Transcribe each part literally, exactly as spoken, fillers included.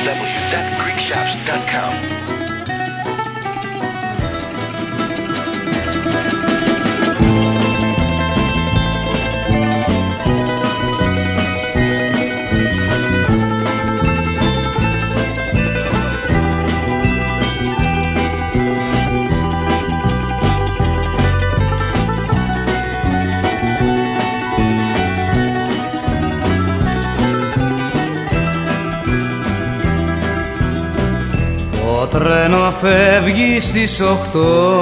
w dot greek shops dot com. Το τρένο φεύγει στις οχτώ,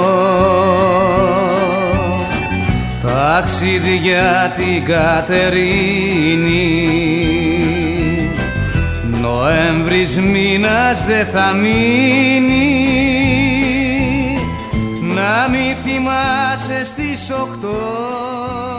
ταξίδι για την Κατερίνη. Νοέμβρης μήνας δε θα μείνει, να μη θυμάσαι στις οχτώ.